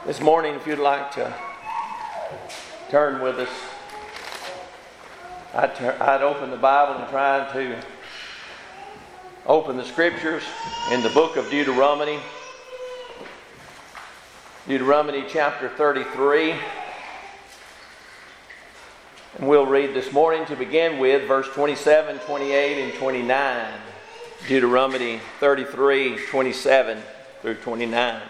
This morning, if you'd like to turn with us, I'd open the Bible and try to open the Scriptures in the book of Deuteronomy. Deuteronomy chapter 33. And we'll read this morning to begin with verse 27, 28, and 29. Deuteronomy 33, 27 through 29.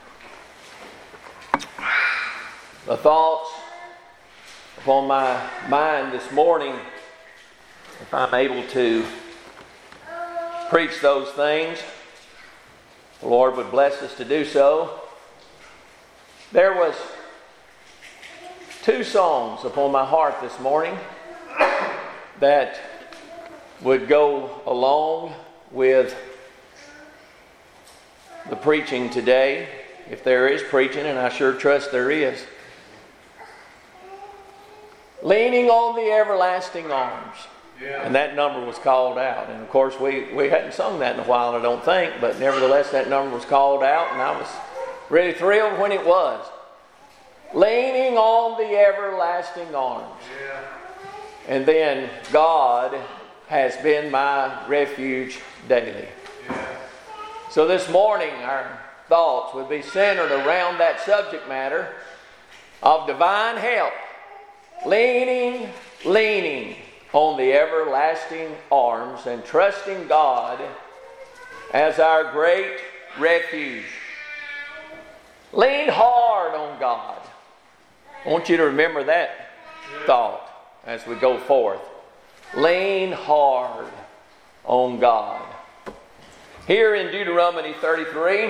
The thoughts upon my mind this morning, if I'm able to preach those things, the Lord would bless us to do so. There was two songs upon my heart this morning that would go along with the preaching today, if there is preaching, and I sure trust there is. Leaning on the everlasting arms. Yeah. And that number was called out. And of course we hadn't sung that in a while, I don't think, but nevertheless that number was called out, and I was really thrilled when it was. Leaning on the everlasting arms. Yeah. And then God has been my refuge daily. Yeah. So this morning our thoughts would be centered around that subject matter of divine help. Leaning on the everlasting arms and trusting God as our great refuge. Lean hard on God. I want you to remember that thought as we go forth. Lean hard on God. Here in Deuteronomy 33,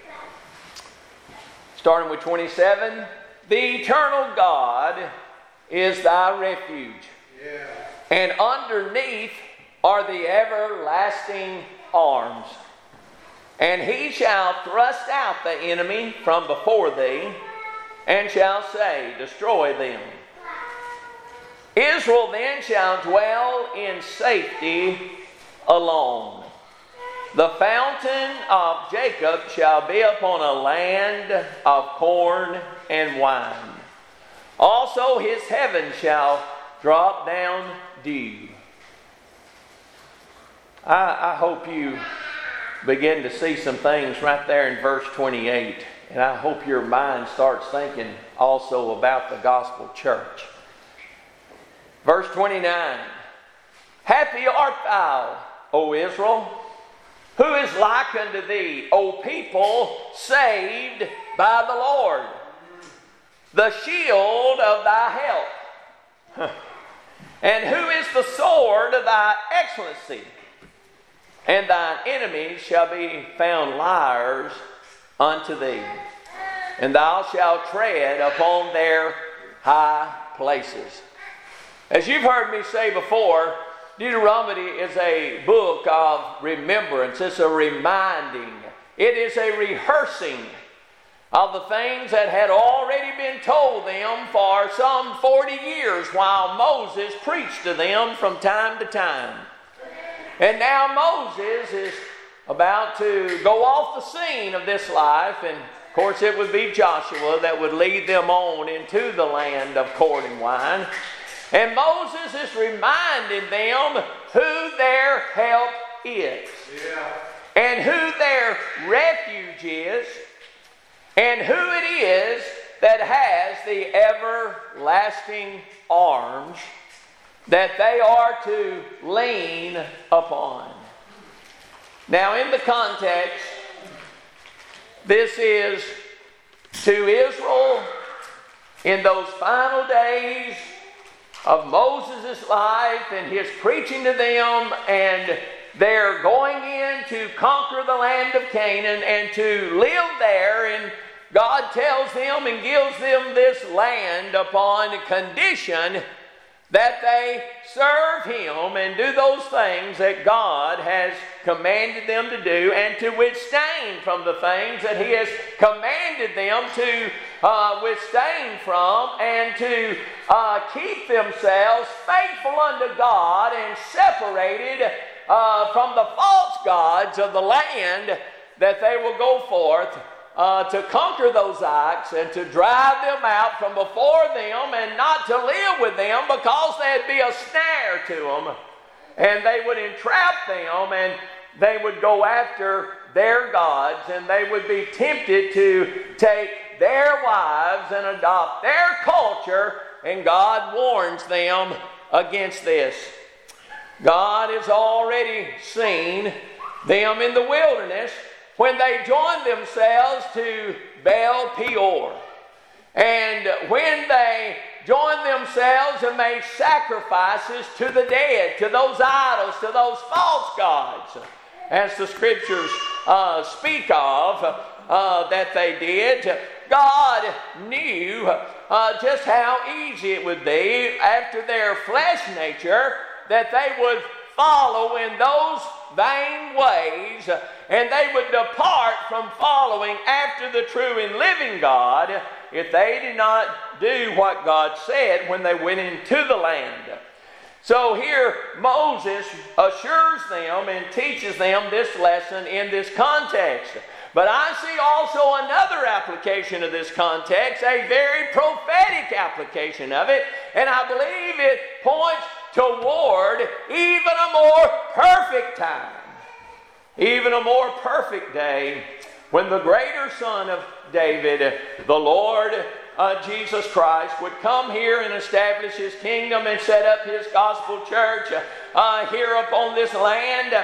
starting with 27, the eternal God is thy refuge, and underneath are the everlasting arms. And he shall thrust out the enemy from before thee, and shall say, destroy them. Israel then shall dwell in safety alone. The fountain of Jacob shall be upon a land of corn and wine. Also his heaven shall drop down dew. I hope you begin to see some things right there in verse 28. And I hope your mind starts thinking also about the gospel church. Verse 29. Happy art thou, O Israel, who is like unto thee, O people saved by the Lord, the shield of thy help. And who is the sword of thy excellency? And thine enemies shall be found liars unto thee, and thou shalt tread upon their high places. As you've heard me say before, Deuteronomy is a book of remembrance. It's a reminding. It is a rehearsing of the things that had already been told them for some 40 years while Moses preached to them from time to time. And now Moses is about to go off the scene of this life, and of course it would be Joshua that would lead them on into the land of corn and wine. And Moses is reminding them who their help is, and who their refuge is, and who it is that has the everlasting arms that they are to lean upon. Now, in the context, this is to Israel in those final days of Moses' life and his preaching to them, and they're going in to conquer the land of Canaan and to live there, and God tells them and gives them this land upon condition that they serve Him and do those things that God has commanded them to do, and to abstain from the things that He has commanded them to abstain from, and to keep themselves faithful unto God and separated from the false gods of the land that they will go forth to conquer those Aks and to drive them out from before them and not to live with them, because they'd be a snare to them. And they would entrap them, and they would go after their gods, and they would be tempted to take their wives and adopt their culture, and God warns them against this. God has already seen them in the wilderness when they joined themselves to Baal Peor. And when they joined themselves and made sacrifices to the dead, to those idols, to those false gods, as the Scriptures speak of that they did, God knew just how easy it would be after their flesh nature that they would follow in those vain ways, and they would depart from following after the true and living God if they did not do what God said when they went into the land. So here Moses assures them and teaches them this lesson in this context. But I see also another application of this context, a very prophetic application of it, and I believe it points toward even a more perfect time, even a more perfect day, when the greater Son of David, the Lord Jesus Christ, would come here and establish His kingdom and set up His gospel church here upon this land.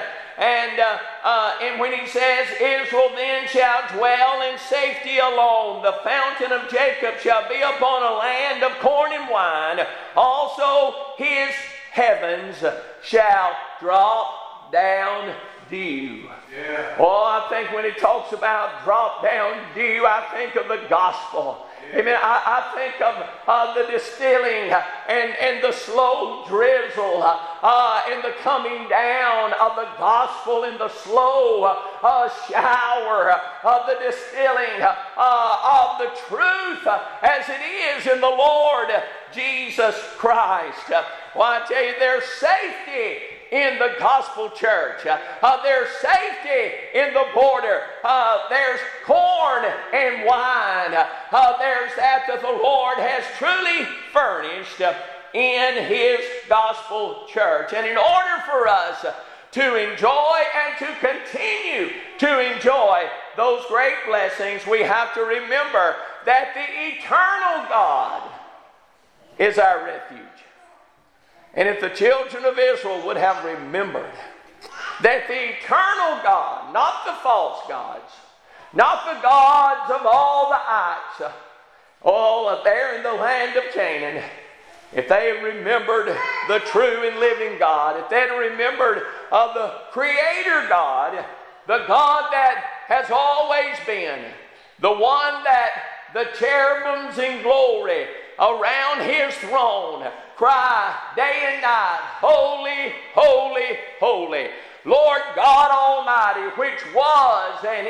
And when He says, Israel then shall dwell in safety alone, the fountain of Jacob shall be upon a land of corn and wine, also His heavens shall drop down dew. Yeah. Oh, I think when He talks about drop down dew, I think of the gospel. Amen. I think of the distilling and the slow drizzle and the coming down of the gospel and the slow shower of the distilling of the truth as it is in the Lord Jesus Christ. Well, I tell you, there's safety in the gospel church. There's safety in the border. There's corn and wine. There's that the Lord has truly furnished in His gospel church. And in order for us to enjoy and to continue to enjoy those great blessings, we have to remember that the eternal God is our refuge. And if the children of Israel would have remembered that the eternal God, not the false gods, not the gods of all the Aks, all there in the land of Canaan, if they had remembered the true and living God, if they had remembered of the Creator God, the God that has always been, the one that the cherubims in glory around His throne cry day and night, holy, holy, holy, Lord God Almighty, which was and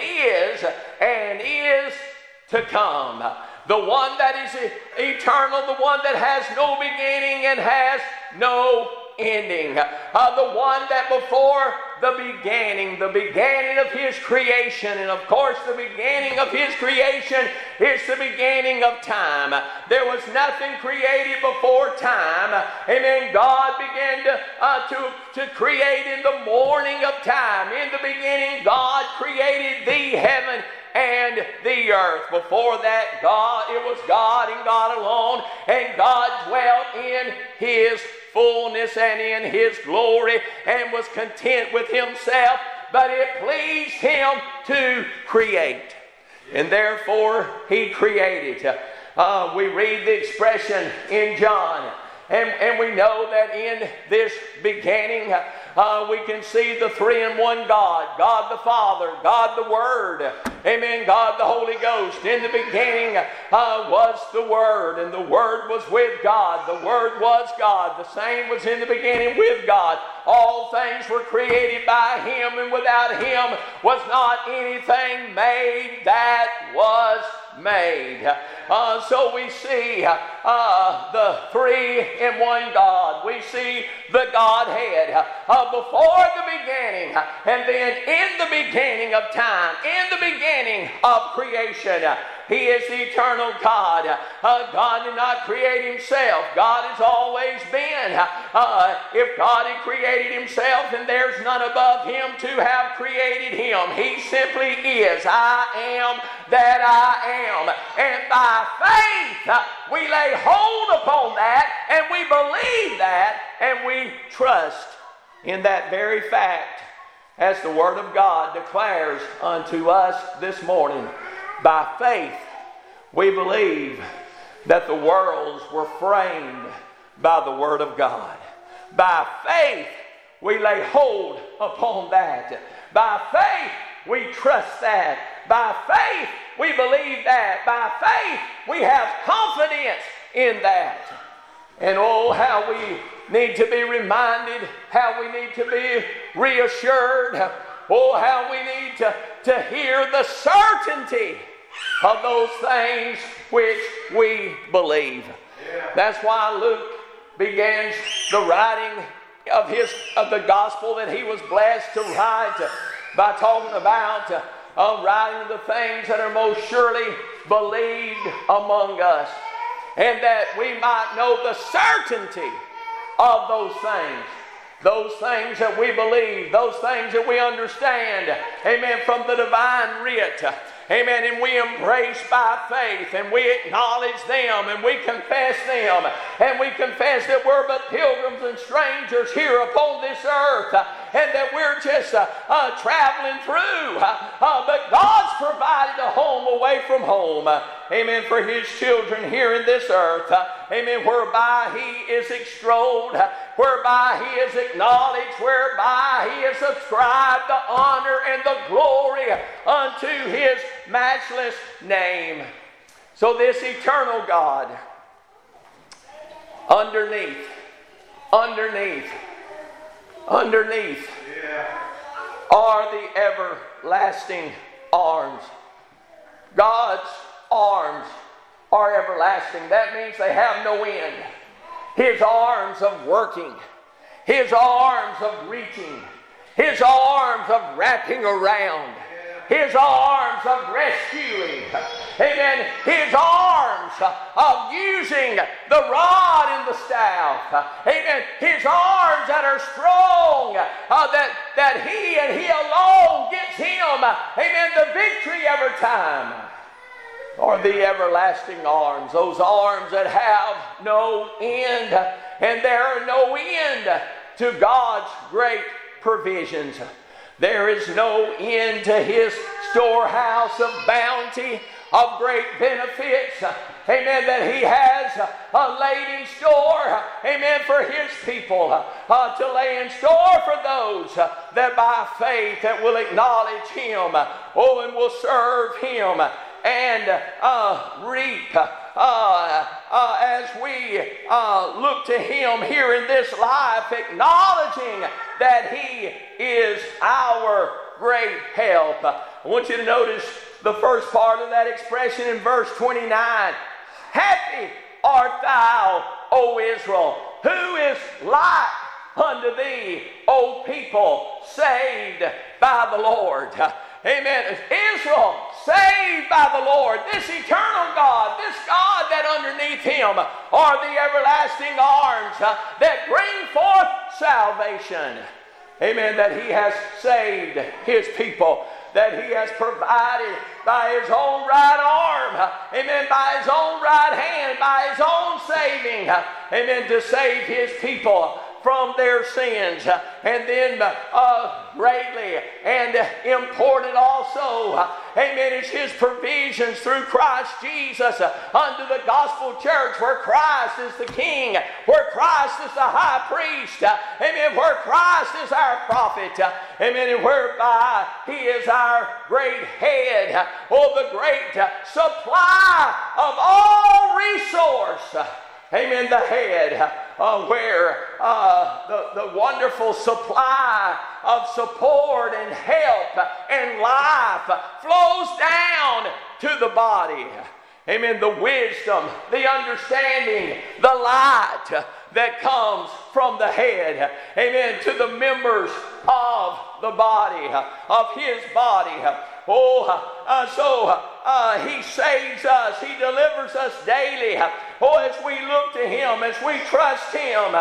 is to come. The one that is eternal, the one that has no beginning and has no ending. The one that before the beginning of His creation, and of course the beginning of His creation is the beginning of time. There was nothing created before time. Amen. God began to create in the morning of time. In the beginning, God created the heaven and the earth. Before that, it was God and God alone, and God dwelt in His fullness and in His glory and was content with Himself, but it pleased Him to create, and therefore He created. We read the expression in John, and we know that in this beginning we can see the three-in-one God, God the Father, God the Word, amen, God the Holy Ghost. In the beginning was the Word, and the Word was with God. The Word was God. The same was in the beginning with God. All things were created by Him, and without Him was not anything made that was made. So we see the three in one God. We see the Godhead before the beginning, and then in the beginning of time, in the beginning of creation. He is the eternal God. God did not create himself. God has always been. If God had created himself, then there's none above him to have created him. He simply is. I am that I am. And by faith, we lay hold upon that, and we believe that, and we trust in that very fact, as the Word of God declares unto us this morning. By faith, we believe that the worlds were framed by the Word of God. By faith, we lay hold upon that. By faith, we trust that. By faith, we believe that. By faith, we have confidence in that. And oh, how we need to be reminded, how we need to be reassured, oh, how we need to hear the certainty of those things which we believe. That's why Luke begins the writing of the gospel that he was blessed to write by talking about writing the things that are most surely believed among us, and that we might know the certainty of those things that we believe, those things that we understand, amen, from the divine writ. Amen. And we embrace by faith, and we acknowledge them, and we confess them, and we confess that we're but pilgrims and strangers here upon this earth, and that we're just traveling through. But God's provided a home away from home. Amen. For his children here in this earth. Amen. Whereby he is extolled, whereby he is acknowledged, whereby he is ascribed the honor and the glory unto his matchless name. So this eternal God, underneath are the everlasting arms. God's arms are everlasting. That means they have no end. His arms of working, his arms of reaching, his arms of wrapping around, his arms of rescuing, amen, his arms of using the rod and the staff, amen, his arms that are strong, that he and he alone gets him, amen, the victory every time, are the everlasting arms, those arms that have no end, and there are no end to God's great provisions. There is no end to his storehouse of bounty, of great benefits, amen, that he has laid in store, amen, for his people, to lay in store for those that by faith that will acknowledge him, oh, and will serve him and reap as we look to him here in this life, acknowledging that he is our great help. I want you to notice the first part of that expression in verse 29. Happy art thou, O Israel, who is like unto thee, O people, saved by the Lord. Amen. Israel, saved by the Lord, this eternal God, this God that underneath him are the everlasting arms that bring forth salvation. Amen. That he has saved his people, that he has provided by his own right arm, amen, by his own right hand, by his own saving, amen, to save his people from their sins. And then greatly and important also, amen, is his provisions through Christ Jesus unto the gospel church, where Christ is the King, where Christ is the high priest, amen, where Christ is our prophet, amen, and whereby he is our great head, or the great supply of all resource, amen, the head where the wonderful supply of support and help and life flows down to the body. Amen. The wisdom, the understanding, the light that comes from the head. Amen. To the members of the body, of His body. He saves us. He delivers us daily. As we look to Him, as we trust Him.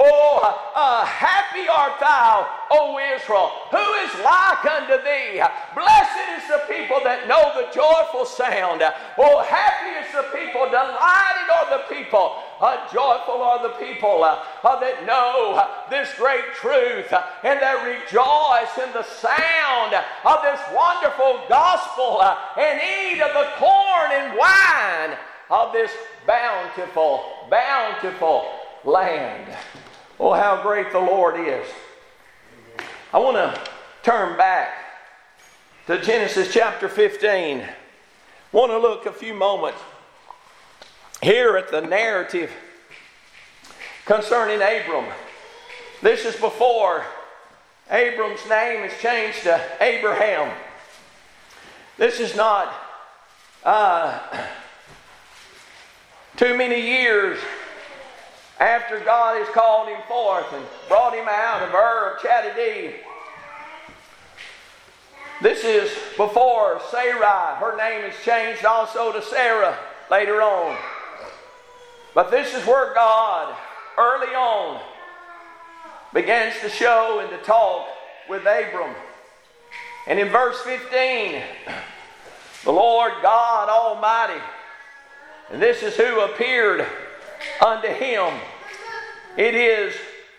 Happy art thou, O Israel, who is like unto thee. Blessed is the people that know the joyful sound. Happy is the people, delighted are the people, joyful are the people that know this great truth and that rejoice in the sound of this wonderful gospel and eat of the corn and wine of this bountiful, bountiful land. Oh, how great the Lord is. I want to turn back to Genesis chapter 15. I want to look a few moments here at the narrative concerning Abram. This is before Abram's name is changed to Abraham. This is not too many years after God has called him forth and brought him out of Ur of Chaldees. This is before Sarai. Her name is changed also to Sarah later on. But this is where God, early on, begins to show and to talk with Abram. And in verse 15, the Lord God Almighty, and this is who appeared unto him. It is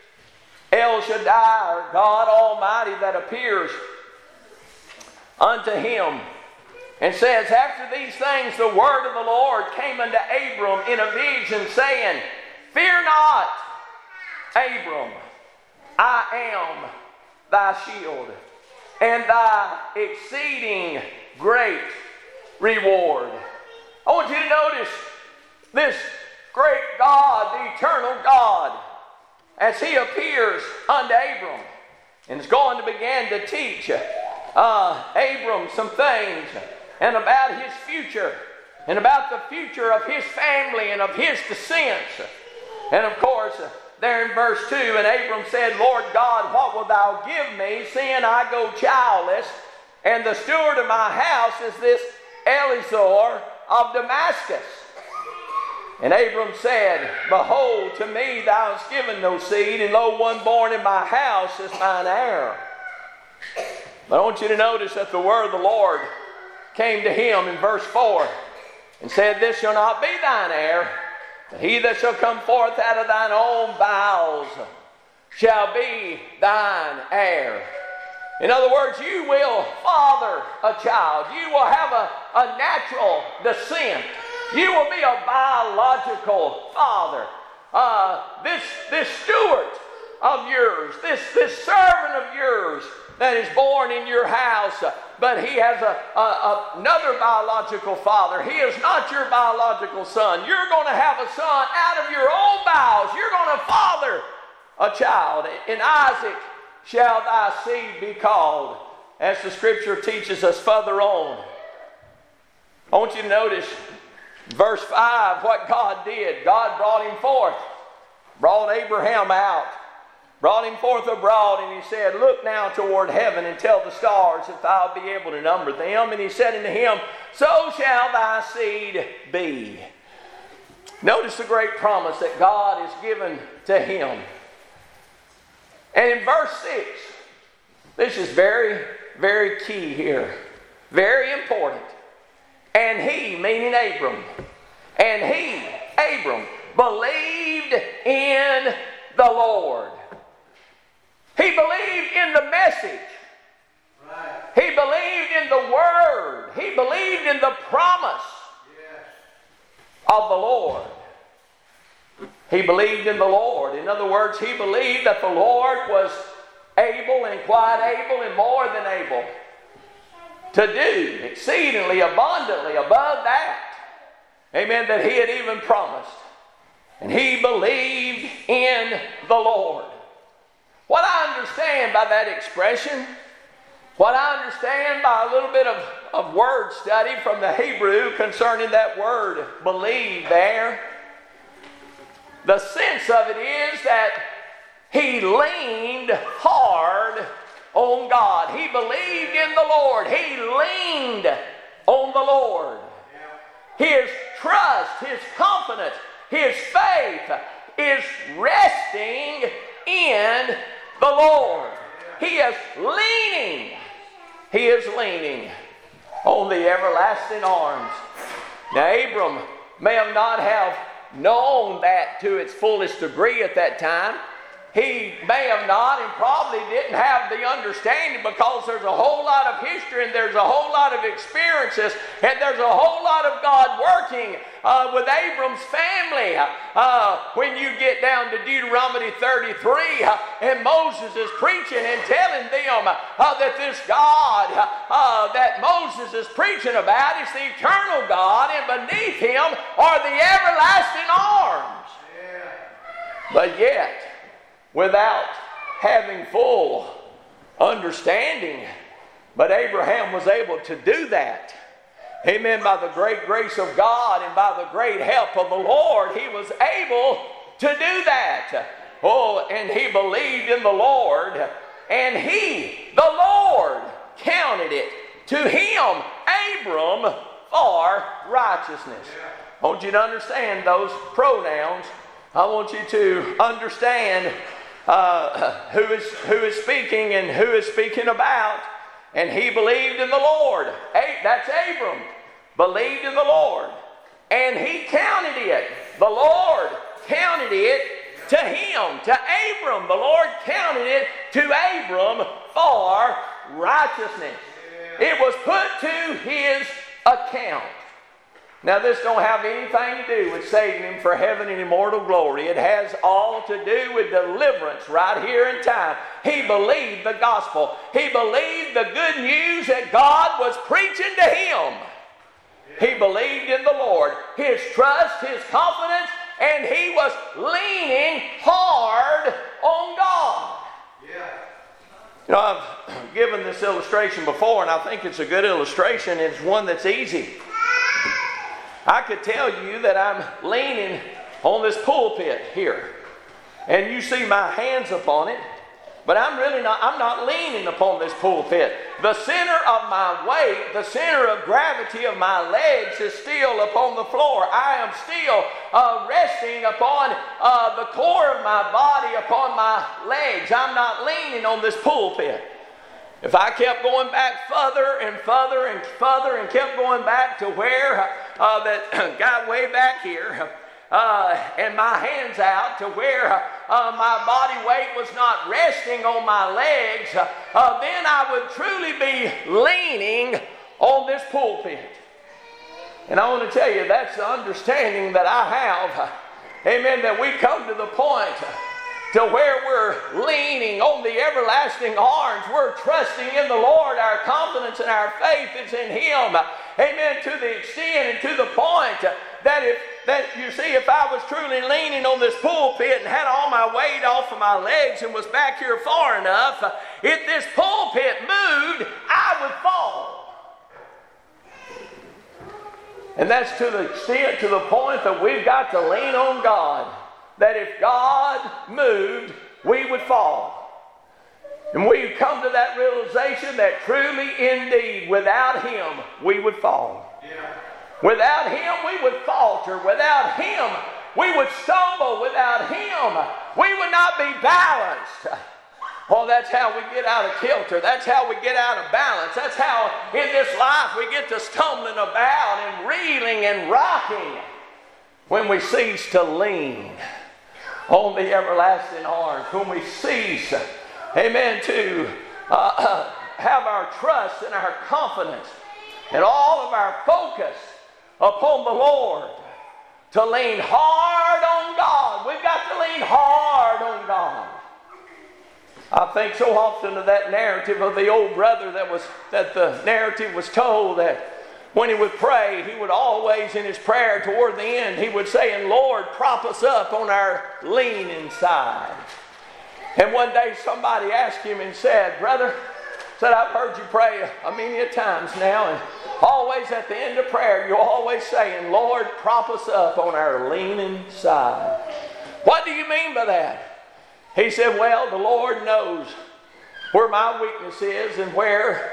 El Shaddai, or God Almighty, that appears unto him and says, after these things the word of the Lord came unto Abram in a vision, saying, Fear not, Abram, I am thy shield and thy exceeding great reward. I want you to notice this great God, the eternal God, as He appears unto Abram and is going to begin to teach Abram some things and about his future and about the future of his family and of his descendants. And of course, there in verse 2, and Abram said, Lord God, what wilt thou give me, seeing I go childless, and the steward of my house is this Eliezer of Damascus? And Abram said, Behold, to me thou hast given no seed, and lo, one born in my house is mine heir. But I want you to notice that the word of the Lord came to him in verse 4 and said, This shall not be thine heir, but he that shall come forth out of thine own bowels shall be thine heir. In other words, you will father a child. You will have a natural descent. You will be a biological father. This steward of yours, this servant of yours that is born in your house, but he has another biological father. He is not your biological son. You're going to have a son out of your own bowels. You're going to father a child. In Isaac shall thy seed be called, as the scripture teaches us further on. I want you to notice verse 5, what God did. God brought him forth, brought Abraham out, brought him forth abroad, and he said, Look now toward heaven and tell the stars if thou be able to number them. And he said unto him, So shall thy seed be. Notice the great promise that God has given to him. And in verse 6, this is very, very key here. Very important. And he, meaning Abram, and he, Abram, believed in the Lord. He believed in the message. Right. He believed in the word. He believed in the promise of the Lord. He believed in the Lord. In other words, he believed that the Lord was able and quite able and more than able to do exceedingly abundantly above that, amen, that he had even promised. And he believed in the Lord. What I understand by that expression, what I understand by a little bit of word study from the Hebrew concerning that word believe there, the sense of it is that he leaned hard on God. He believed in the Lord. He leaned on the Lord. His trust, his confidence, his faith is resting in the Lord. He is leaning. He is leaning on the everlasting arms. Now, Abram may have not have known that to its fullest degree at that time. He may have not and probably didn't have the understanding, because there's a whole lot of history and there's a whole lot of experiences and there's a whole lot of God working with Abram's family. When you get down to Deuteronomy 33 and Moses is preaching and telling them that this God that Moses is preaching about is the eternal God, and beneath him are the everlasting arms. But yet, without having full understanding, but Abraham was able to do that. Amen. By the great grace of God and by the great help of the Lord, he was able to do that. Oh, and he believed in the Lord, and the Lord, counted it to him, Abram, for righteousness. I want you to understand those pronouns. I want you to understand who is speaking and who is speaking about. And he believed in the Lord. That's Abram. Believed in the Lord. And he counted it. The Lord counted it to him, to Abram. The Lord counted it to Abram for righteousness. It was put to his account. Now, this don't have anything to do with saving him for heaven and immortal glory. It has all to do with deliverance right here in time. He believed the gospel. He believed the good news that God was preaching to him. He believed in the Lord. His trust, his confidence, and he was leaning hard on God. You know, I've given this illustration before, and I think it's a good illustration. It's one that's easy. I could tell you that I'm leaning on this pulpit here, and you see my hands upon it, but I'm not leaning upon this pulpit. The center of my weight, the center of gravity of my legs is still upon the floor. I am still resting upon the core of my body, upon my legs. I'm not leaning on this pulpit. If I kept going back further and further and further and kept going back to where that got way back here, and my hands out to where my body weight was not resting on my legs, then I would truly be leaning on this pulpit. And I want to tell you, that's the understanding that I have. Amen, that we come to the point to where we're leaning on the everlasting arms. We're trusting in the Lord. Our confidence and our faith is in him. Amen. To the extent and to the point that if I was truly leaning on this pulpit and had all my weight off of my legs and was back here far enough, if this pulpit moved, I would fall. And that's to the extent, to the point that we've got to lean on God. That if God moved, we would fall. And we've come to that realization that truly, indeed, without him, we would fall. Without him, we would falter. Without him, we would stumble. Without him, we would not be balanced. Oh, that's how we get out of kilter. That's how we get out of balance. That's how in this life we get to stumbling about and reeling and rocking when we cease to lean on the everlasting arms, when we cease, amen, to have our trust and our confidence and all of our focus upon the Lord, to lean hard on God. We've got to lean hard on God. I think so often of that narrative of the old brother that the narrative was told that when he would pray, he would always, in his prayer toward the end, he would say, "And Lord, prop us up on our leaning side." And one day somebody asked him and said, "Brother," said, "I've heard you pray a many times now, and always at the end of prayer, you're always saying, 'Lord, prop us up on our leaning side.'" What do you mean by that? He said, "Well, the Lord knows where my weakness is and where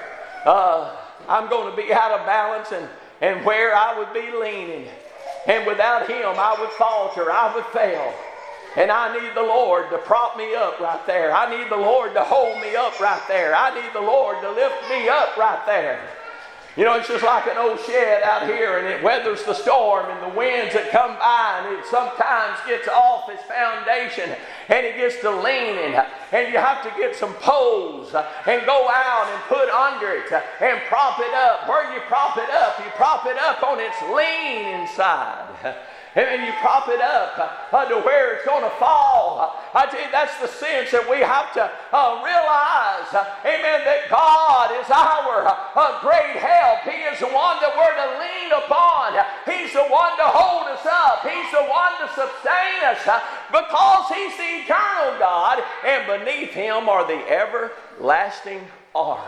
I'm going to be out of balance and where I would be leaning. And without Him, I would falter, I would fail. And I need the Lord to prop me up right there. I need the Lord to hold me up right there. I need the Lord to lift me up right there." You know, it's just like an old shed out here, and it weathers the storm and the winds that come by, and it sometimes gets off its foundation, and it gets to leaning, and you have to get some poles and go out and put under it and prop it up. Where you prop it up on its leaning side. And then you prop it up to where it's going to fall. I tell you, that's the sense that we have to realize, amen, that God is our great help. He is the one that we're to lean upon. He's the one to hold us up. He's the one to sustain us because He's the eternal God, and beneath Him are the everlasting arms.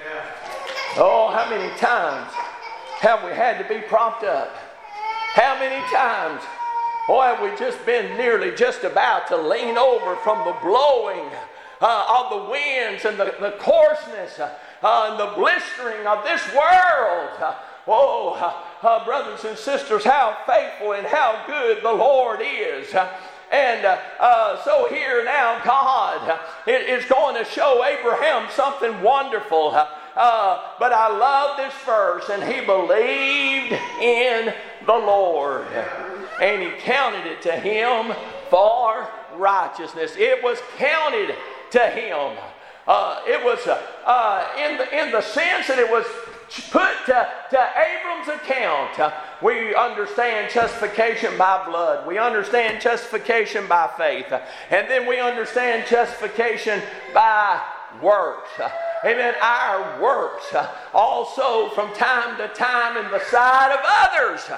Yeah. Oh, how many times have we had to be propped up? How many times, boy, have we just been nearly just about to lean over from the blowing of the winds and the coarseness and the blistering of this world. Brothers and sisters, how faithful and how good the Lord is. And so here now God is going to show Abraham something wonderful. But I love this verse. "And he believed in the Lord, and He counted it to him for righteousness." It was counted to him. It was in the sense that it was put to Abram's account. We understand justification by blood. We understand justification by faith. And then we understand justification by works. Amen. Our works also from time to time in the sight of others.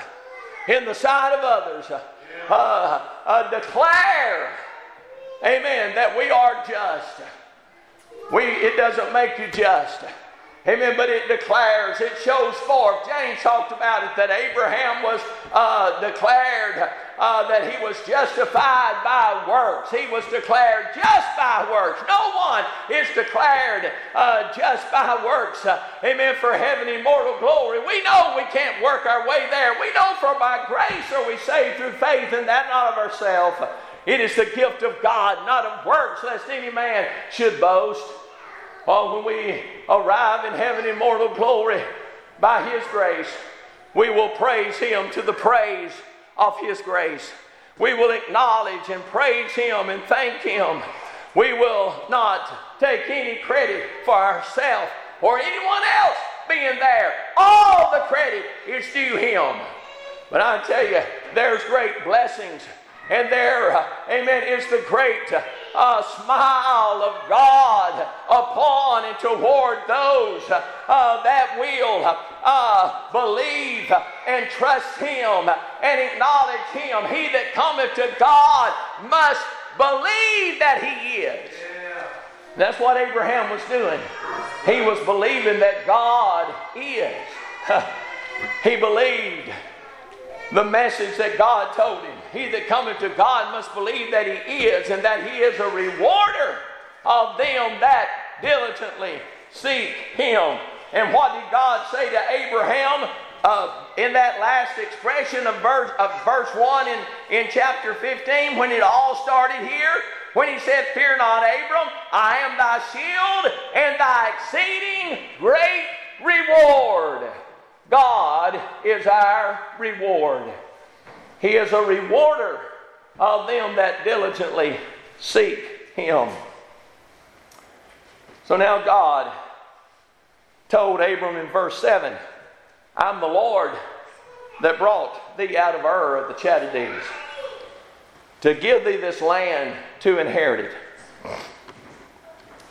Declare, amen, that we are just. It doesn't make you just. Amen, but it declares, it shows forth. James talked about it, that Abraham was declared that he was justified by works. He was declared just by works. No one is declared just by works. Amen, for heaven and immortal glory. We know we can't work our way there. We know for by grace are we saved through faith, and that not of ourselves. It is the gift of God, not of works, lest any man should boast. When we arrive in heaven and immortal glory by His grace, we will praise Him to the praise of His grace. We will acknowledge and praise Him and thank Him. We will not take any credit for ourselves or anyone else being there. All the credit is due Him. But I tell you, there's great blessings. And there, amen, is the great smile of God upon and toward those that will believe and trust Him and acknowledge Him. He that cometh to God must believe that He is. Yeah. That's what Abraham was doing. He was believing that God is. He believed the message that God told him. He that cometh to God must believe that He is, and that He is a rewarder of them that diligently seek Him. And what did God say to Abraham in that last expression of verse 1 in chapter 15, when it all started here? When He said, "Fear not, Abram, I am thy shield and thy exceeding great reward." God is our reward. He is a rewarder of them that diligently seek Him. So now God told Abram in verse 7, "I'm the Lord that brought thee out of Ur of the Chaldees, to give thee this land to inherit it."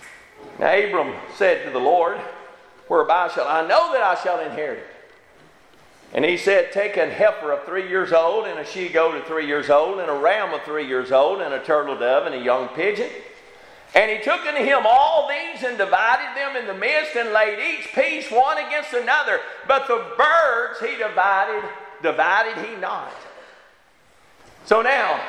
Now Abram said to the Lord, "Whereby shall I know that I shall inherit it?" And he said, take a heifer of 3 years old, and a she-goat of 3 years old, and a ram of 3 years old, and a turtle dove, and a young pigeon. And he took unto him all these, and divided them in the midst, and laid each piece one against another. But the birds he divided he not. So now,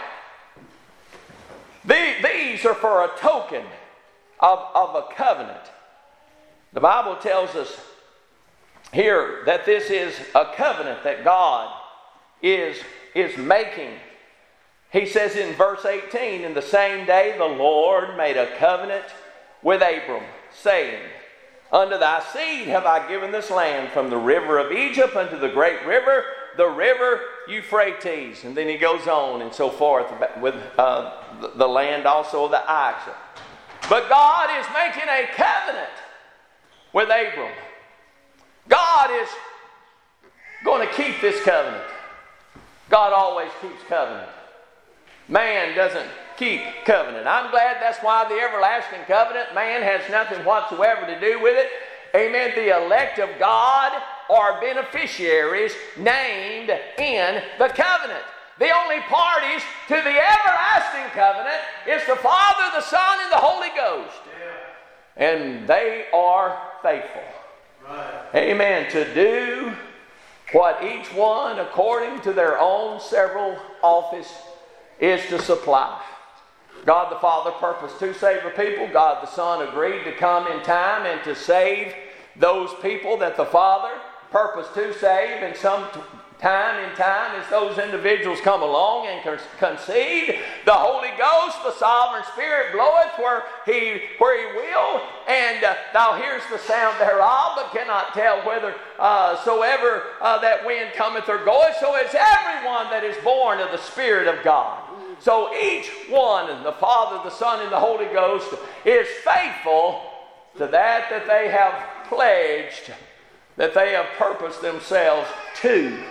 these are for a token of a covenant. The Bible tells us here that this is a covenant that God is making. He says in verse 18, in the same day the Lord made a covenant with Abram, saying, unto thy seed have I given this land, from the river of Egypt unto the great river, the river Euphrates. And then he goes on and so forth with the land also of the Isaac. But God is making a covenant with Abram. God is going to keep this covenant. God always keeps covenant. Man doesn't keep covenant. I'm glad that's why the everlasting covenant, man has nothing whatsoever to do with it. Amen. The elect of God are beneficiaries named in the covenant. The only parties to the everlasting covenant is the Father, the Son, and the Holy Ghost. Yeah. And they are faithful. Right. Amen. To do what each one, according to their own several office, is to supply. God the Father purposed to save a people. God the Son agreed to come in time and to save those people that the Father purposed to save. And some time in time, as those individuals come along and concede, the Holy Ghost, the sovereign Spirit, bloweth where he will, and thou hearest the sound thereof, but cannot tell whither soever that wind cometh or goeth. So is everyone that is born of the Spirit of God. So each one, the Father, the Son, and the Holy Ghost, is faithful to that they have pledged, that they have purposed themselves to.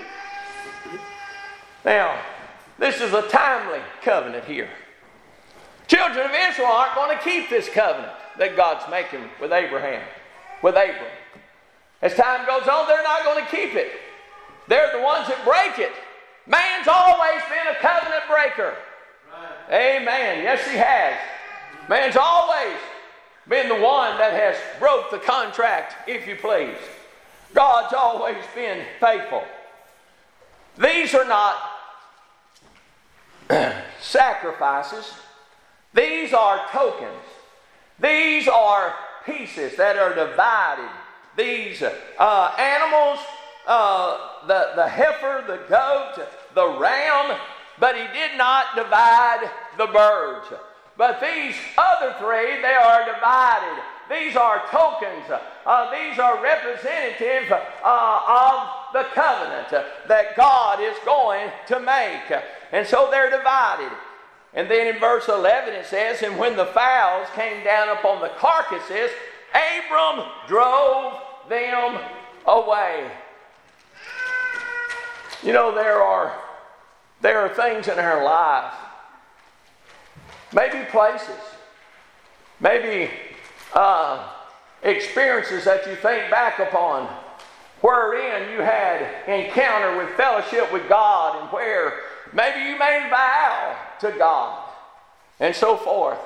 Now, this is a timely covenant here. Children of Israel aren't going to keep this covenant that God's making with Abram. As time goes on, they're not going to keep it. They're the ones that break it. Man's always been a covenant breaker. Right. Amen. Yes, he has. Man's always been the one that has broke the contract, if you please. God's always been faithful. These are not sacrifices. These are tokens. These are pieces that are divided. These animals, the heifer, the goat, the ram, but he did not divide the birds. But these other three, they are divided. These are tokens. These are representative of the covenant that God is going to make. And so they're divided. And then in verse 11 it says, and when the fowls came down upon the carcasses, Abram drove them away. You know, there are things in our life, maybe places, maybe experiences that you think back upon, wherein you had encounter with fellowship with God, and where maybe you made a vow to God, and so forth.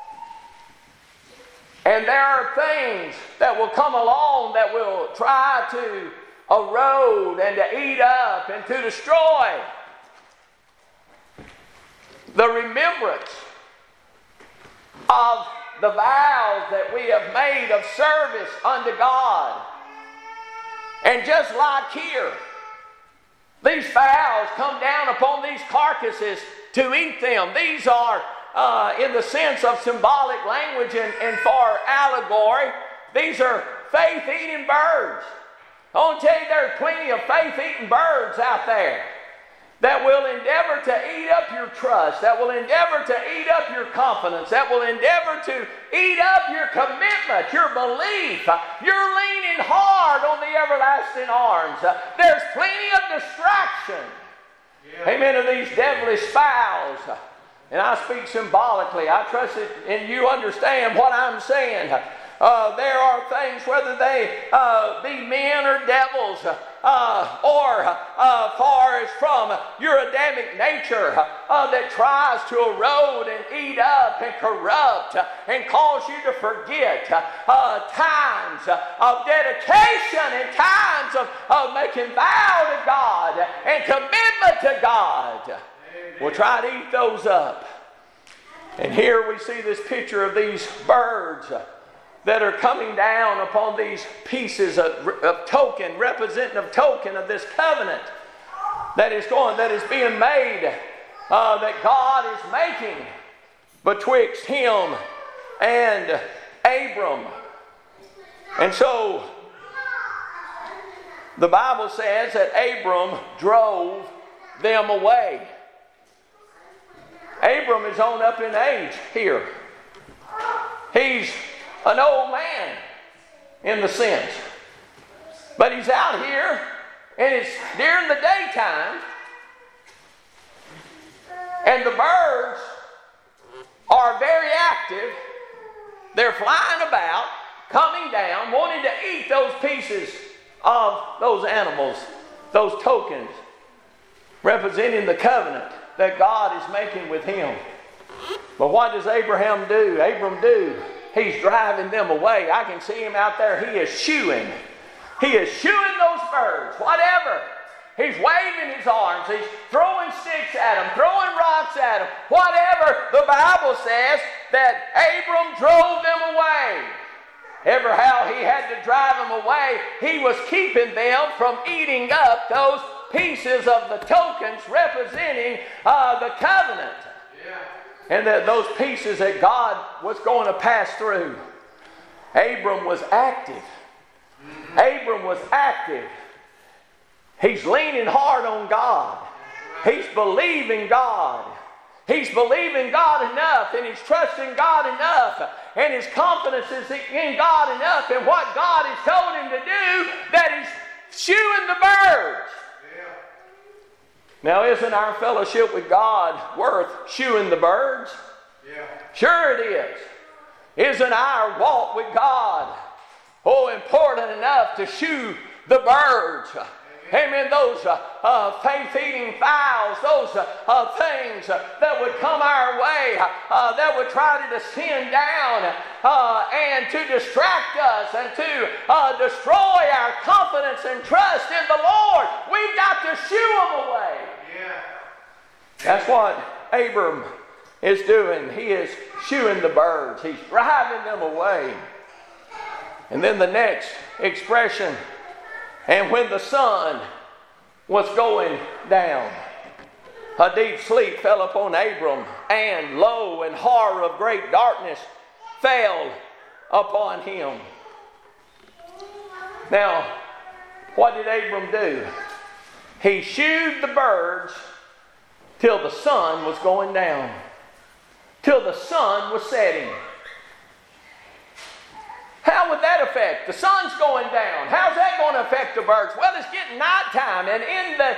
And there are things that will come along that will try to erode and to eat up and to destroy the remembrance of the vows that we have made of service unto God. And just like here, these fowls come down upon these carcasses to eat them. These are, in the sense of symbolic language and for allegory, these are faith-eating birds. I want to tell you, there are plenty of faith-eating birds out there that will endeavor to eat up your trust, that will endeavor to eat up your confidence, that will endeavor to eat up your commitment, your belief. You're leaning hard on the everlasting arms. There's plenty of distraction. Yeah. Amen, of these devilish fowls. And I speak symbolically. I trust it, and you understand what I'm saying. There are things, whether they be men or devils, or far as from your Adamic nature that tries to erode and eat up and corrupt and cause you to forget times of dedication and times of making vow to God and commitment to God. We'll try to eat those up. And here we see this picture of these birds that are coming down upon these pieces of token, representative token of this covenant that is being made, that God is making betwixt him and Abram. And so the Bible says that Abram drove them away. Abram is on up in age here. He's an old man in the sense. But he's out here, and it's during the daytime, and the birds are very active. They're flying about, coming down, wanting to eat those pieces of those animals, those tokens, representing the covenant that God is making with him. But what does Abram do? He's driving them away. I can see him out there. He is shooing. He is shooing those birds, whatever. He's waving his arms. He's throwing sticks at them, throwing rocks at them, whatever. The Bible says that Abram drove them away. Ever how he had to drive them away, he was keeping them from eating up those pieces of the tokens representing the covenant. Yeah. And those pieces that God was going to pass through. Abram was active. Abram was active. He's leaning hard on God. He's believing God. He's believing God enough, and he's trusting God enough, and his confidence is in God enough and what God has told him to do that he's shooing the birds. Now, isn't our fellowship with God worth shooing the birds? Yeah. Sure it is. Isn't our walk with God important enough to shoot the birds? Amen. Those faith-eating fowls, those things that would come our way, that would try to descend down and to distract us and to destroy our confidence and trust in the Lord. We've got to shoo them away. Yeah. That's what Abram is doing. He is shooing the birds. He's driving them away. And then the next expression, and when the sun was going down, a deep sleep fell upon Abram, and lo, and horror of great darkness fell upon him. Now, what did Abram do? He shooed the birds till the sun was going down, till the sun was setting. How would that affect? The sun's going down. How's that going to affect the birds? Well, it's getting nighttime, and in the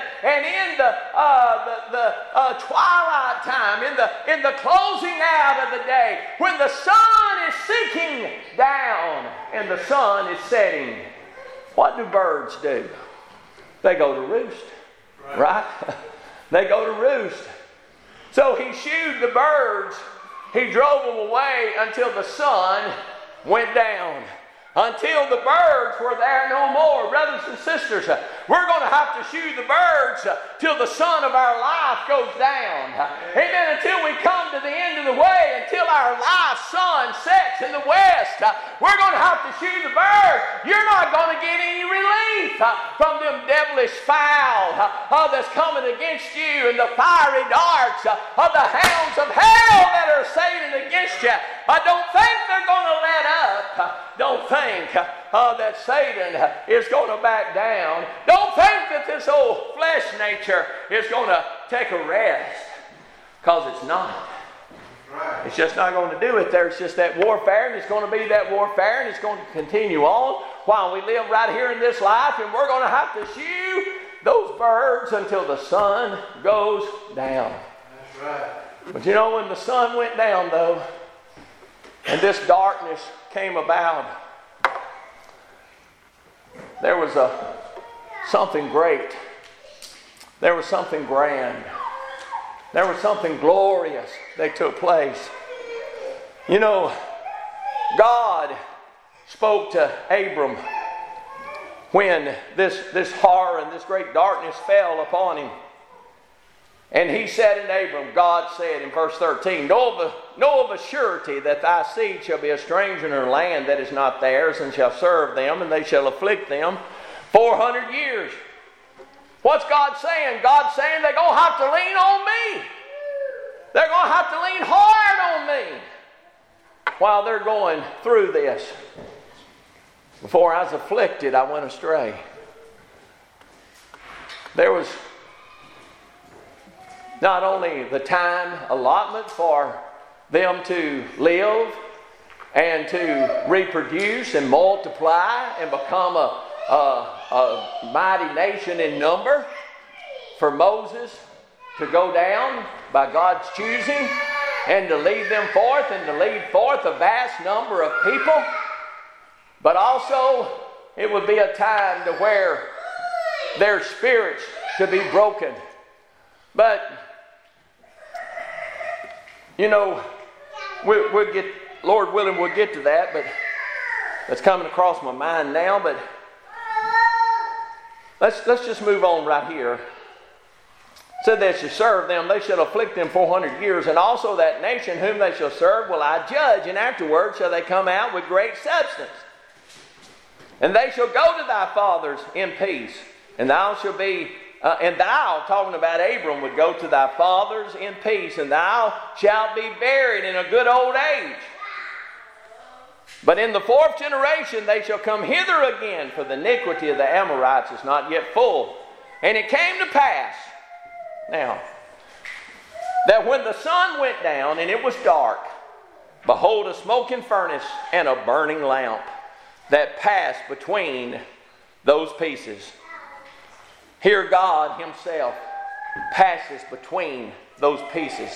twilight time, in the closing out of the day, when the sun is sinking down and the sun is setting, what do birds do? They go to roost, right? They go to roost. So he shooed the birds. He drove them away until the sun went down, until the birds were there no more. Brothers and sisters, we're going to have to shoot the birds till the sun of our life goes down. Amen. Until we come to the end of the way, until our life sun sets in the west, we're going to have to shoot the birds. You're not going to get any relief from them devilish fowl that's coming against you, and the fiery darts of the hounds of hell that are sailing against you. I don't think they're going to let up. Don't think that Satan is going to back down. Don't think that this old flesh nature is going to take a rest, because it's not. Right. It's just not going to do it. There's just that warfare, and it's going to be that warfare, and it's going to continue on while we live right here in this life, and we're going to have to shoot those birds until the sun goes down. That's right. But you know, when the sun went down, though, and this darkness came about, there was something great. There was something grand. There was something glorious that took place. You know, God spoke to Abram when this horror and this great darkness fell upon him. And he said unto Abram, God said in verse 13, Know of a surety that thy seed shall be a stranger in a land that is not theirs, and shall serve them, and they shall afflict them 400 years. What's God saying? God's saying they're going to have to lean on me. They're going to have to lean hard on me while they're going through this. Before I was afflicted, I went astray. There was not only the time allotment for them to live and to reproduce and multiply and become a mighty nation in number, for Moses to go down by God's choosing and to lead them forth and to lead forth a vast number of people. But also it would be a time to where their spirits should be broken. But you know, we'll get, Lord willing, we'll get to that, but that's coming across my mind now. But let's just move on right here. It said they shall serve them, they shall afflict them 400 years, and also that nation whom they shall serve will I judge, and afterward shall they come out with great substance. And they shall go to thy fathers in peace, and thou shalt be and thou, talking about Abram, would go to thy fathers in peace, and thou shalt be buried in a good old age. But in the fourth generation they shall come hither again, for the iniquity of the Amorites is not yet full. And it came to pass, now, that when the sun went down and it was dark, behold, a smoking furnace and a burning lamp that passed between those pieces. Here God himself passes between those pieces.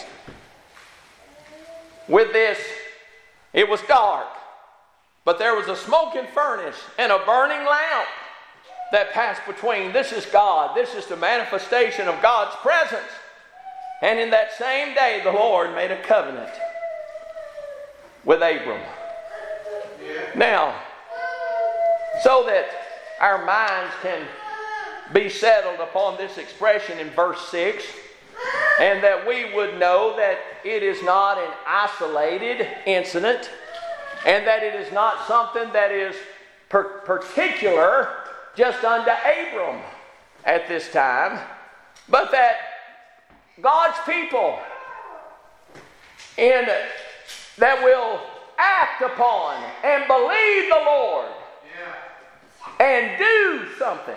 With this, it was dark, but there was a smoking furnace and a burning lamp that passed between. This is God. This is the manifestation of God's presence. And in that same day, the Lord made a covenant with Abram. Now, so that our minds can be settled upon this expression in verse 6, and that we would know that it is not an isolated incident, and that it is not something that is particular just unto Abram at this time, but that God's people that will act upon and believe the Lord and do something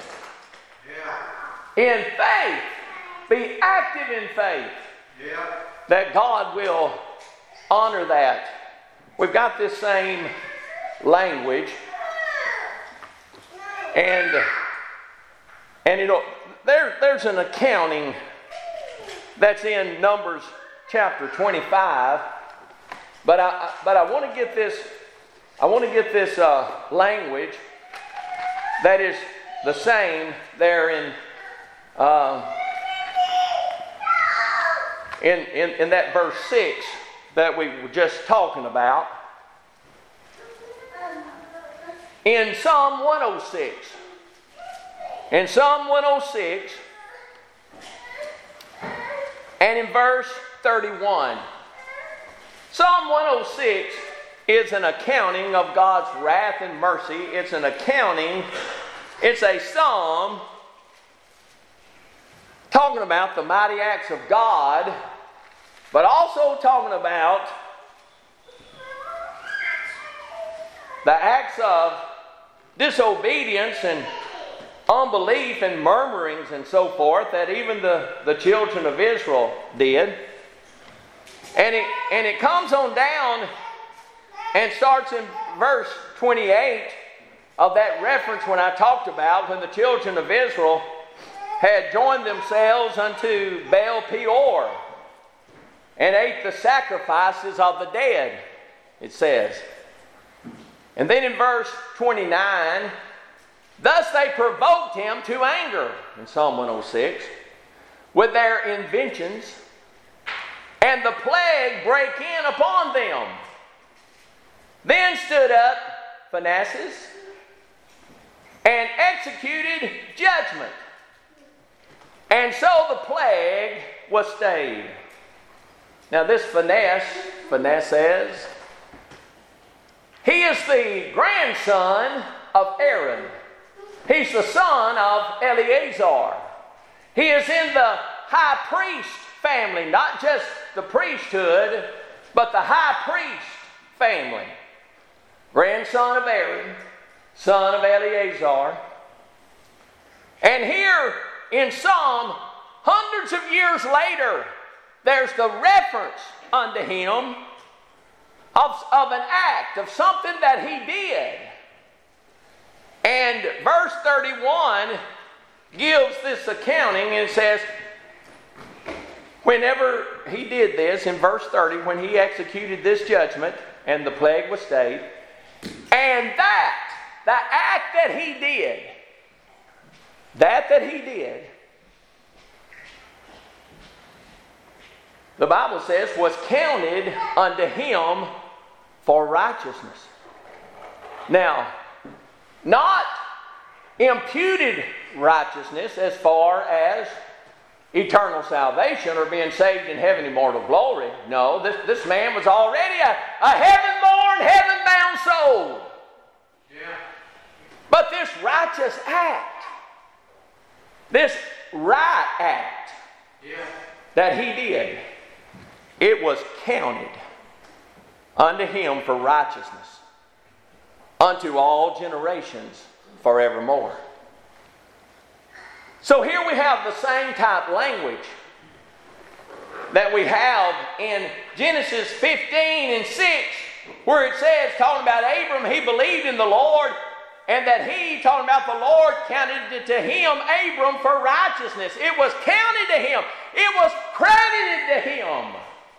in faith, be active in faith, that God will honor that. We've got this same language, and you know, there's an accounting that's in Numbers chapter 25, but I want to get this language that is the same there in that verse 6 that we were just talking about. In Psalm 106. In Psalm 106 and in verse 31. Psalm 106 is an accounting of God's wrath and mercy. It's an accounting, it's a psalm talking about the mighty acts of God, but also talking about the acts of disobedience and unbelief and murmurings and so forth that even the children of Israel did. And it comes on down and starts in verse 28 of that reference when I talked about when the children of Israel had joined themselves unto Baal Peor and ate the sacrifices of the dead. it says. And then in verse 29, thus they provoked him to anger, in Psalm 106, with their inventions, and the plague brake in upon them. Then stood up Phinehas and executed judgment. And so the plague was stayed. Now this Phinehas, he is the grandson of Aaron. He's the son of Eleazar. He is in the high priest family, not just the priesthood, but the high priest family. Grandson of Aaron, son of Eleazar. And here in Psalm, hundreds of years later, there's the reference unto him of an act, of something that he did. And verse 31 gives this accounting, and it says, whenever he did this, in verse 30, when he executed this judgment, and the plague was stayed, and the act that he did, the Bible says, was counted unto him for righteousness. Now, not imputed righteousness as far as eternal salvation or being saved in heaven immortal glory. No, this man was already a heaven-born, heaven-bound soul. Yeah. But this righteous act, this right act that he did, it was counted unto him for righteousness, unto all generations forevermore. So here we have the same type language that we have in Genesis 15 and 6, where it says, talking about Abram, he believed in the Lord, and that he, talking about the Lord, counted it to him, Abram, for righteousness. It was counted to him. It was credited to him.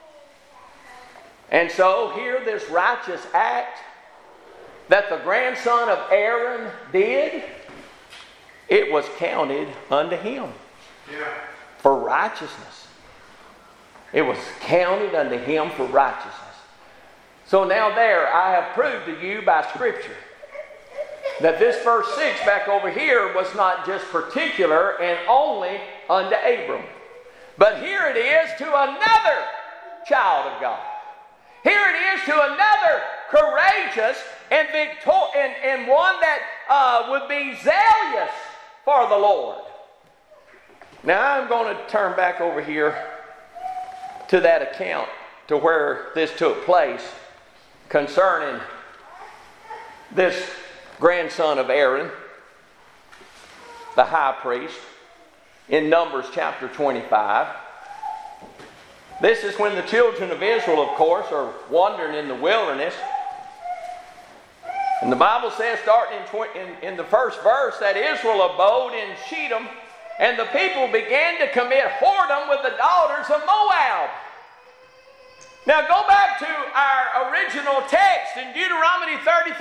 And so here, this righteous act that the grandson of Aaron did, it was counted unto him for righteousness. It was counted unto him for righteousness. So now there, I have proved to you by Scripture that this verse 6 back over here was not just particular and only unto Abram. But here it is to another child of God. Here it is to another courageous and one that would be zealous for the Lord. Now I'm going to turn back over here to that account, to where this took place concerning this grandson of Aaron, the high priest, in Numbers chapter 25. This is when the children of Israel, of course, are wandering in the wilderness. And the Bible says, starting in the first verse, that Israel abode in Shittim, and the people began to commit whoredom with the daughters of Moab. Now go back to our original text in Deuteronomy 33.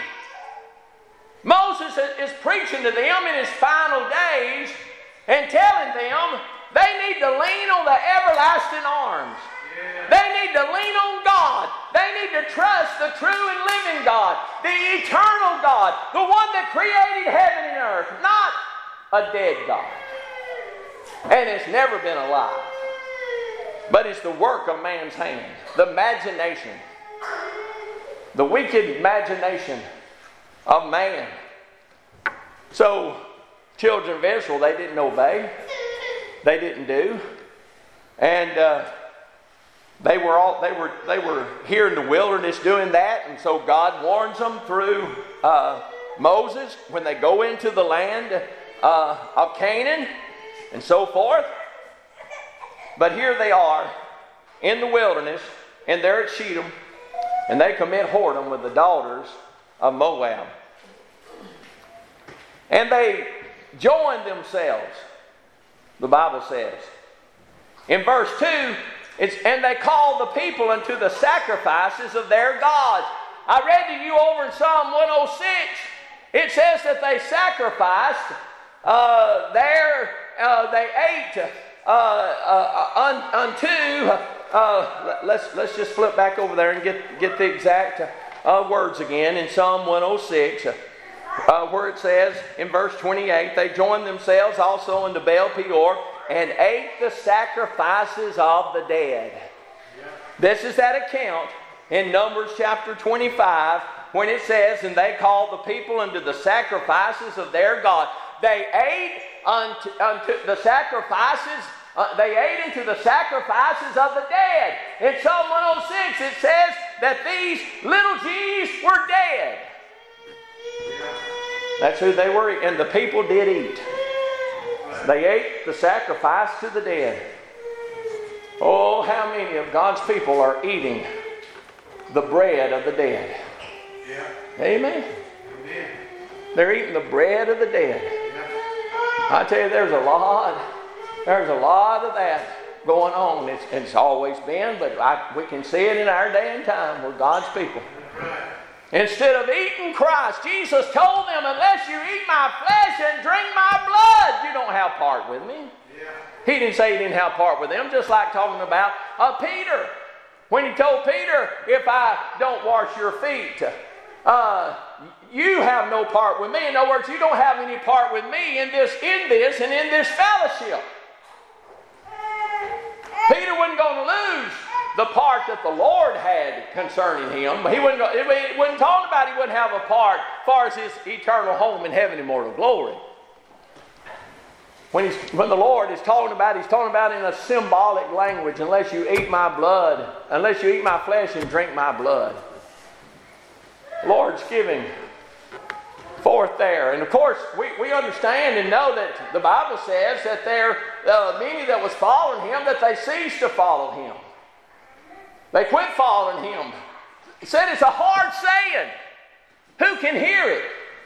Moses is preaching to them in his final days and telling them they need to lean on the everlasting arms. They need to lean on God. They need to trust the true and living God, the eternal God, the one that created heaven and earth, not a dead God. And it's never been alive. But it's the work of man's hands, the imagination, the wicked imagination of man. So, children of Israel, they didn't obey. They didn't do. And they were here in the wilderness doing that, and so God warns them through Moses when they go into the land of Canaan and so forth. But here they are in the wilderness, and they're at Shittim, and they commit whoredom with the daughters of Moab. And they join themselves, the Bible says. In verse 2, And they called the people unto the sacrifices of their gods. I read to you over in Psalm 106. It says that they sacrificed they ate let's just flip back over there and get the exact words again in Psalm 106, where it says in verse 28, they joined themselves also unto Baal Peor and ate the sacrifices of the dead. Yeah. This is that account in Numbers chapter 25 when it says, and they called the people unto the sacrifices of their God. They ate unto the sacrifices. They ate into the sacrifices of the dead. In Psalm 106 it says that these little G's were dead. That's who they were, and the people did eat. They ate the sacrifice to the dead. Oh, how many of God's people are eating the bread of the dead? Yeah. Amen. Amen. They're eating the bread of the dead. Yeah. I tell you, there's a lot of that going on. It's always been, but we can see it in our day and time with God's people. Instead of eating Christ, Jesus told them, unless you eat my flesh and drink my blood, you don't have part with me. Yeah. He didn't say he didn't have part with them, just like talking about Peter. When he told Peter, if I don't wash your feet, you have no part with me. In other words, you don't have any part with me in this and in this fellowship. Peter wasn't going to lose the part that the Lord had concerning him. He wasn't talking about he wouldn't have a part as far as his eternal home in heaven, immortal glory. When the Lord is talking about, he's talking about in a symbolic language, unless you eat my blood, unless you eat my flesh and drink my blood. The Lord's giving forth there. And of course, we understand and know that the Bible says that there many that was following him, that they ceased to follow him. They quit following him. He said it's a hard saying. Who can hear it?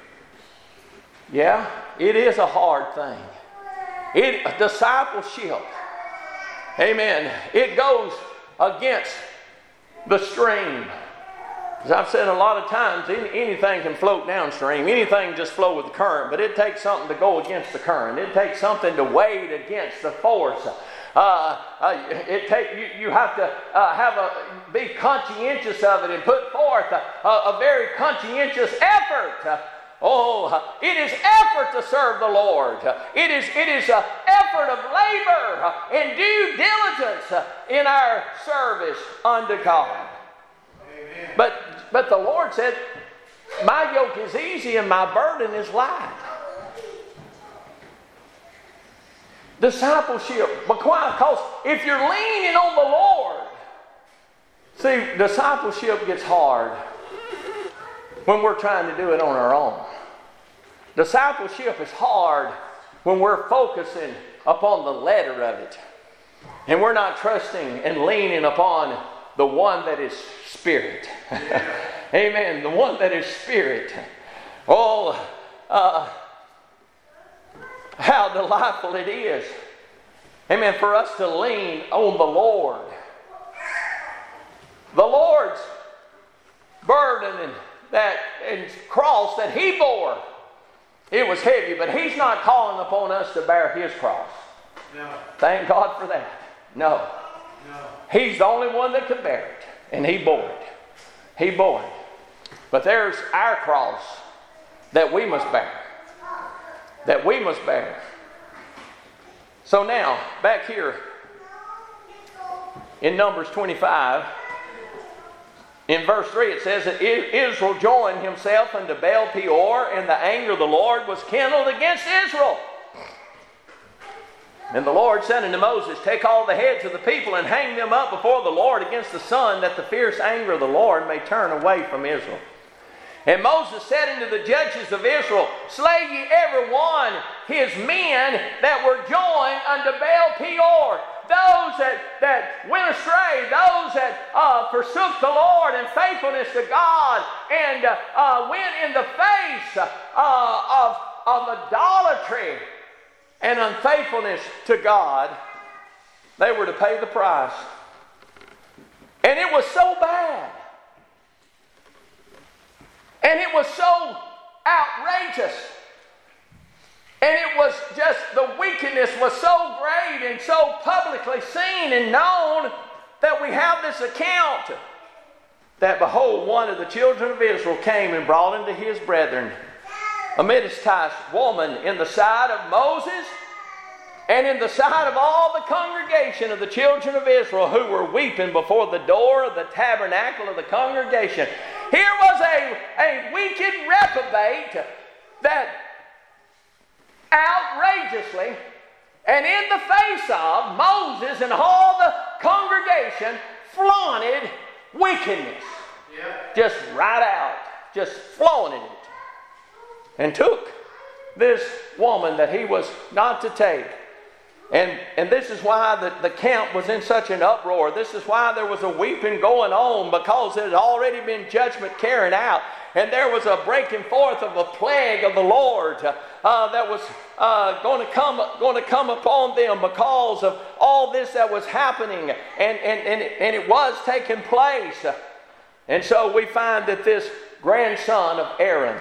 Yeah, it is a hard thing. Discipleship, amen, it goes against the stream. As I've said a lot of times, anything can float downstream. Anything can just flow with the current, but it takes something to go against the current. It takes something to wade against the force. You have to be conscientious of it and put forth a very conscientious effort. It is effort to serve the Lord. It is an effort of labor and due diligence in our service unto God. Amen. But the Lord said, my yoke is easy and my burden is light. Discipleship, because if you're leaning on the Lord, see, discipleship gets hard when we're trying to do it on our own. Discipleship is hard when we're focusing upon the letter of it, and we're not trusting and leaning upon the one that is Spirit. Yeah. Amen. The one that is Spirit. How delightful it is, amen, for us to lean on the Lord. The Lord's burden and cross that He bore, it was heavy, but He's not calling upon us to bear His cross. No. Thank God for that. No. He's the only one that could bear it, and He bore it. He bore it. But there's our cross that we must bear. That we must bear. So now, back here in Numbers 25, in verse 3 it says that Israel joined himself unto Baal Peor, and the anger of the Lord was kindled against Israel. And the Lord said unto Moses, take all the heads of the people and hang them up before the Lord against the sun, that the fierce anger of the Lord may turn away from Israel. And Moses said unto the judges of Israel, slay ye every one his men that were joined unto Baal Peor. Those that went astray, those that forsook the Lord in faithfulness to God, and went in the face of idolatry and unfaithfulness to God, they were to pay the price. And it was so bad. And it was so outrageous. And it was just, the wickedness was so great and so publicly seen and known that we have this account that, behold, one of the children of Israel came and brought unto his brethren a Midianite woman in the sight of Moses and in the sight of all the congregation of the children of Israel, who were weeping before the door of the tabernacle of the congregation. Here was a wicked reprobate that outrageously and in the face of Moses and all the congregation flaunted wickedness. Yep. Just right out. Just flaunted it. And took this woman that he was not to take. And this is why the camp was in such an uproar. This is why there was a weeping going on, because it had already been judgment carried out. And there was a breaking forth of a plague of the Lord that was going to come upon them because of all this that was happening. And it was taking place. And so we find that this grandson of Aaron,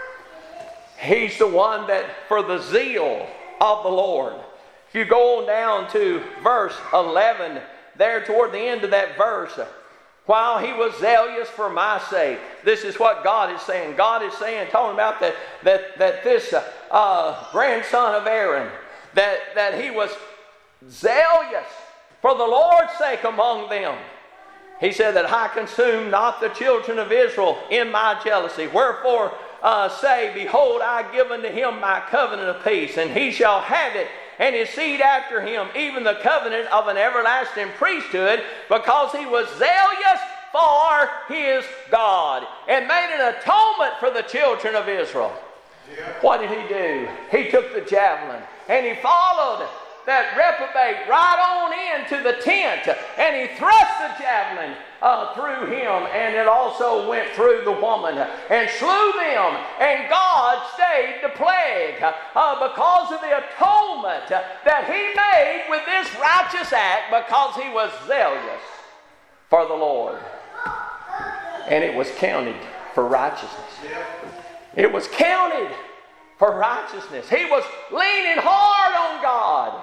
he's the one that, for the zeal of the Lord. If you go on down to verse 11, there toward the end of that verse, while he was zealous for my sake. This is what God is saying. God is saying, talking about that this grandson of Aaron, that he was zealous for the Lord's sake among them. He said that I consume not the children of Israel in my jealousy. Wherefore say, behold, I give unto him my covenant of peace, and he shall have it, and his seed after him, even the covenant of an everlasting priesthood, because he was zealous for his God, and made an atonement for the children of Israel. Yeah. What did he do? He took the javelin, and he followed that reprobate right on into the tent, and he thrust the javelin through him, and it also went through the woman and slew them, and God stayed the plague because of the atonement that he made with this righteous act, because he was zealous for the Lord, and it was counted for righteousness. It was counted for righteousness. He was leaning hard on God.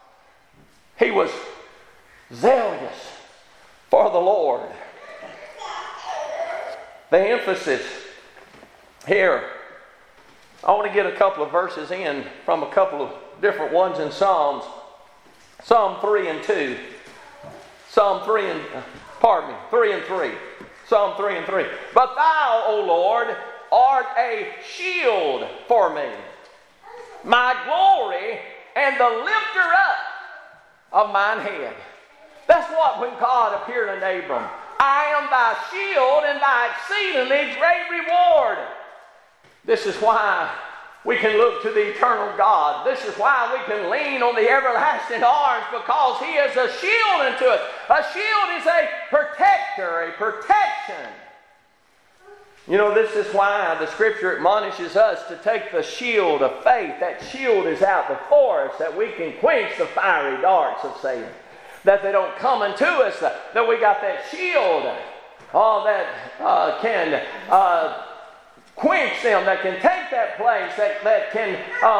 He was zealous for the Lord. The emphasis here, I want to get a couple of verses in from a couple of different ones in Psalms. Psalm 3 and 2. Psalm 3 and 3. Psalm 3 and 3. But thou, O Lord, art a shield for me, my glory, and the lifter up of mine head. That's what when God appeared unto Abram. I am thy shield and thy exceedingly great reward. This is why we can look to the eternal God. This is why we can lean on the everlasting arms, because he is a shield unto us. A shield is a protector, a protection. You know, this is why the Scripture admonishes us to take the shield of faith. That shield is out before us, that we can quench the fiery darts of Satan, that they don't come unto us, that we got that shield that can quench them, that can take that place, that can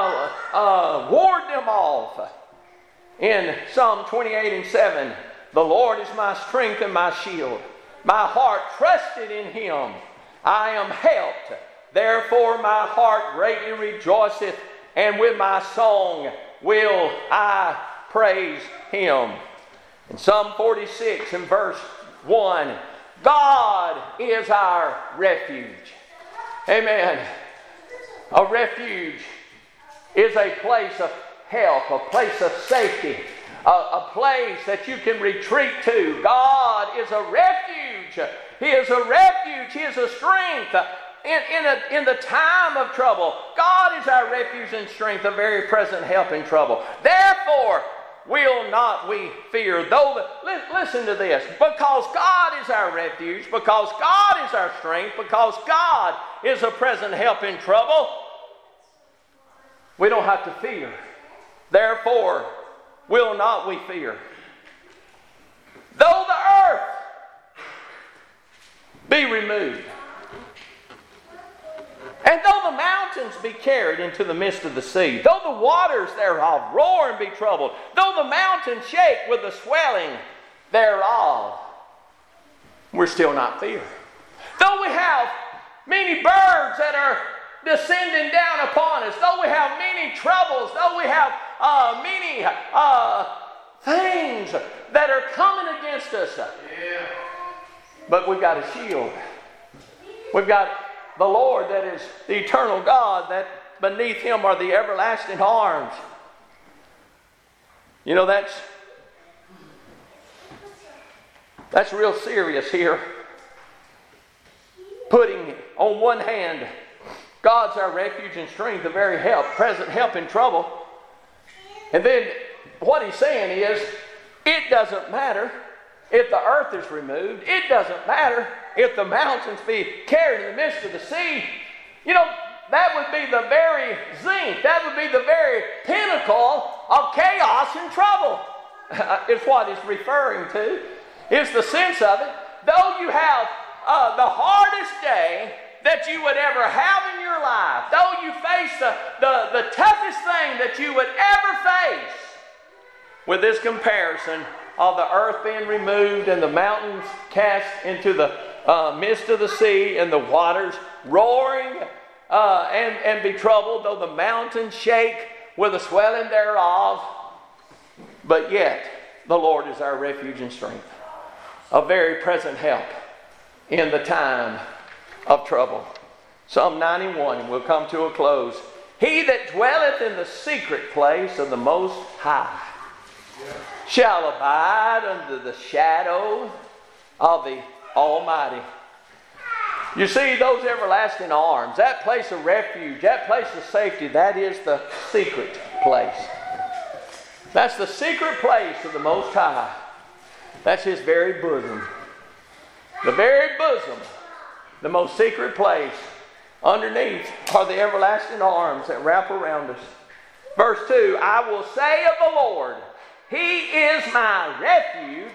ward them off. In Psalm 28 and 7, the Lord is my strength and my shield. My heart trusted in him. I am helped. Therefore my heart greatly rejoiceth, and with my song will I praise him. In Psalm 46 and verse 1, God is our refuge. Amen. A refuge is a place of help, a place of safety, a place that you can retreat to. God is a refuge. He is a refuge. He is a strength in the time of trouble. God is our refuge and strength, a very present help in trouble. Therefore, will not we fear. Listen to this. Because God is our refuge, because God is our strength, because God is a present help in trouble, we don't have to fear. Therefore, will not we fear. Though the earth removed. And though the mountains be carried into the midst of the sea, though the waters thereof roar and be troubled, though the mountains shake with the swelling thereof, we're still not fear. Though we have many birds that are descending down upon us, though we have many troubles, though we have many things that are coming against us, but we've got a shield. We've got the Lord that is the eternal God, that beneath Him are the everlasting arms. You know, that's real serious here. Putting on one hand, God's our refuge and strength, a very present help in trouble. And then what He's saying is, it doesn't matter if the earth is removed. It doesn't matter if the mountains be carried in the midst of the sea. You know, that would be the very zenith. That would be the very pinnacle of chaos and trouble. It's what it's referring to. It's the sense of it. Though you have the hardest day that you would ever have in your life, though you face the toughest thing that you would ever face, with this comparison of the earth being removed and the mountains cast into the midst of the sea and the waters roaring and be troubled, though the mountains shake with the swelling thereof, but yet the Lord is our refuge and strength, a very present help in the time of trouble. Psalm 91, and we'll come to a close. He that dwelleth in the secret place of the Most High shall abide under the shadow of the Almighty. You see, those everlasting arms, that place of refuge, that place of safety, that is the secret place. That's the secret place of the Most High. That's His very bosom. The very bosom, the most secret place. Underneath are the everlasting arms that wrap around us. Verse 2, I will say of the Lord, He is my refuge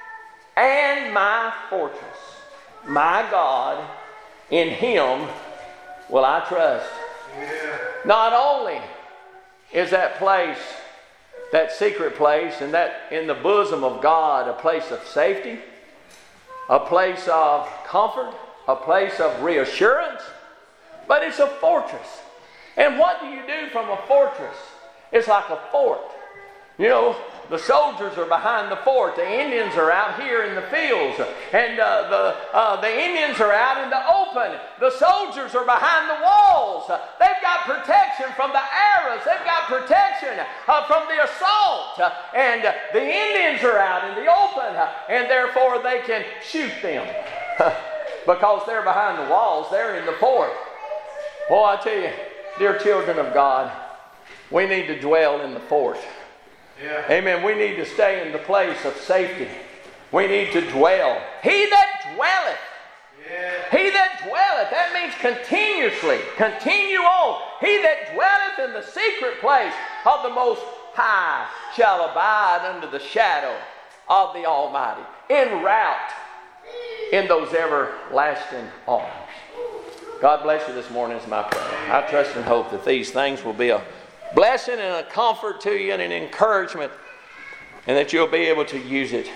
and my fortress. My God, in Him will I trust. Yeah. Not only is that place, that secret place, and that in the bosom of God, a place of safety, a place of comfort, a place of reassurance, but it's a fortress. And what do you do from a fortress? It's like a fort. You know, the soldiers are behind the fort. The Indians are out here in the fields. And the Indians are out in the open. The soldiers are behind the walls. They've got protection from the arrows. They've got protection from the assault. And the Indians are out in the open. And therefore they can shoot them. Because they're behind the walls. They're in the fort. Well, I tell you, dear children of God, we need to dwell in the fort. Yeah. Amen. We need to stay in the place of safety. We need to dwell. He that dwelleth. Yeah. He that dwelleth. That means continuously. Continue on. He that dwelleth in the secret place of the Most High shall abide under the shadow of the Almighty. En route in those everlasting arms. God bless you this morning is my prayer. I trust and hope that these things will be a blessing and a comfort to you and an encouragement, and that you'll be able to use it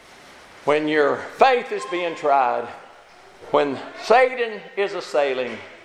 when your faith is being tried, when Satan is assailing,